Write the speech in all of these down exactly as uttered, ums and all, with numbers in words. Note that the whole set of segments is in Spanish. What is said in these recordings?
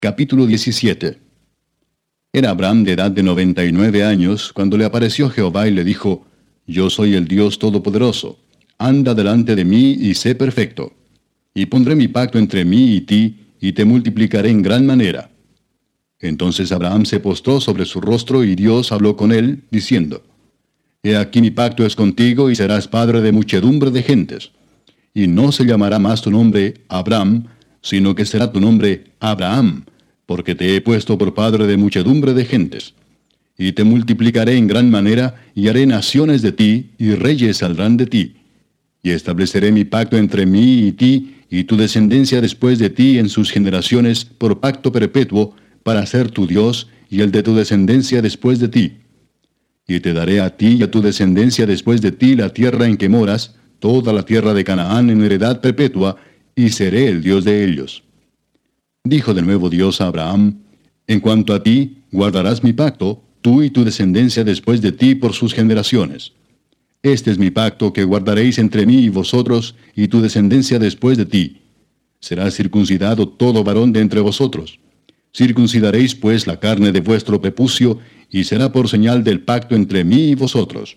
Capítulo diecisiete. Era Abraham de edad de noventa y nueve años, cuando le apareció Jehová y le dijo, Yo soy el Dios Todopoderoso, anda delante de mí y sé perfecto. Y pondré mi pacto entre mí y ti, y te multiplicaré en gran manera. Entonces Abraham se postró sobre su rostro, y Dios habló con él, diciendo, He aquí mi pacto es contigo, y serás padre de muchedumbre de gentes. Y no se llamará más tu nombre Abraham, sino que será tu nombre Abraham, porque te he puesto por padre de muchedumbre de gentes. Y te multiplicaré en gran manera, y haré naciones de ti, y reyes saldrán de ti. Y estableceré mi pacto entre mí y ti, y tu descendencia después de ti en sus generaciones, por pacto perpetuo, para ser tu Dios, y el de tu descendencia después de ti. Y te daré a ti y a tu descendencia después de ti la tierra en que moras, toda la tierra de Canaán en heredad perpetua, y seré el Dios de ellos. Dijo de nuevo Dios a Abraham, En cuanto a ti, guardarás mi pacto, tú y tu descendencia después de ti por sus generaciones. Este es mi pacto que guardaréis entre mí y vosotros, y tu descendencia después de ti. Será circuncidado todo varón de entre vosotros. Circuncidaréis pues la carne de vuestro prepucio, y será por señal del pacto entre mí y vosotros.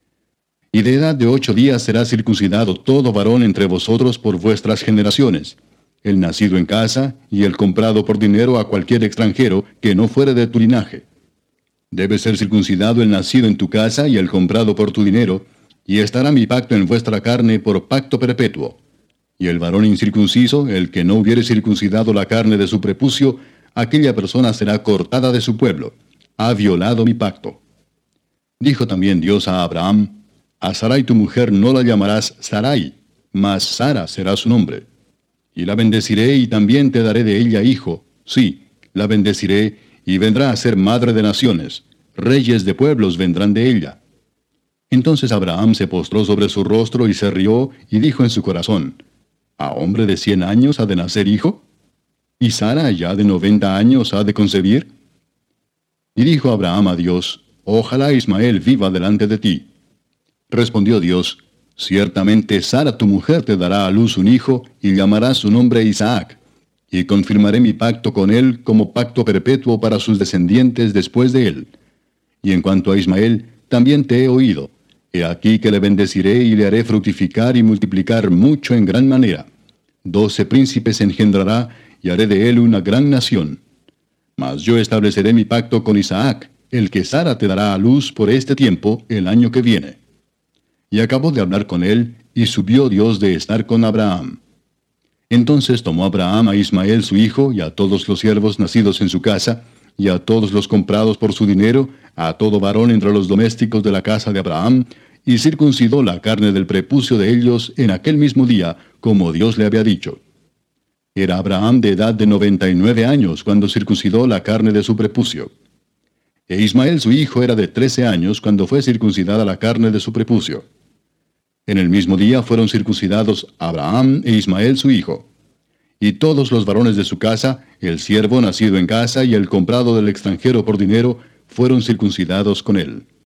Y de edad de ocho días será circuncidado todo varón entre vosotros por vuestras generaciones, el nacido en casa y el comprado por dinero a cualquier extranjero que no fuere de tu linaje. Debe ser circuncidado el nacido en tu casa y el comprado por tu dinero, y estará mi pacto en vuestra carne por pacto perpetuo. Y el varón incircunciso, el que no hubiere circuncidado la carne de su prepucio, aquella persona será cortada de su pueblo. Ha violado mi pacto. Dijo también Dios a Abraham, A Sarai tu mujer no la llamarás Sarai, mas Sara será su nombre. Y la bendeciré y también te daré de ella hijo. Sí, la bendeciré y vendrá a ser madre de naciones. Reyes de pueblos vendrán de ella. Entonces Abraham se postró sobre su rostro y se rió y dijo en su corazón, ¿A hombre de cien años ha de nacer hijo? ¿Y Sara ya de noventa años ha de concebir? Y dijo Abraham a Dios, Ojalá Ismael viva delante de ti. Respondió Dios, Ciertamente Sara tu mujer te dará a luz un hijo, y llamarás su nombre Isaac. Y confirmaré mi pacto con él como pacto perpetuo para sus descendientes después de él. Y en cuanto a Ismael, también te he oído. He aquí que le bendeciré y le haré fructificar y multiplicar mucho en gran manera. Doce príncipes engendrará, y haré de él una gran nación. Mas yo estableceré mi pacto con Isaac, el que Sara te dará a luz por este tiempo, el año que viene. Y acabó de hablar con él, y subió Dios de estar con Abraham. Entonces tomó Abraham a Ismael su hijo, y a todos los siervos nacidos en su casa, y a todos los comprados por su dinero, a todo varón entre los domésticos de la casa de Abraham, y circuncidó la carne del prepucio de ellos en aquel mismo día, como Dios le había dicho. Era Abraham de edad de noventa y nueve años cuando circuncidó la carne de su prepucio. E Ismael su hijo era de trece años cuando fue circuncidada la carne de su prepucio. En el mismo día fueron circuncidados Abraham e Ismael su hijo. Y todos los varones de su casa, el siervo nacido en casa y el comprado del extranjero por dinero, fueron circuncidados con él.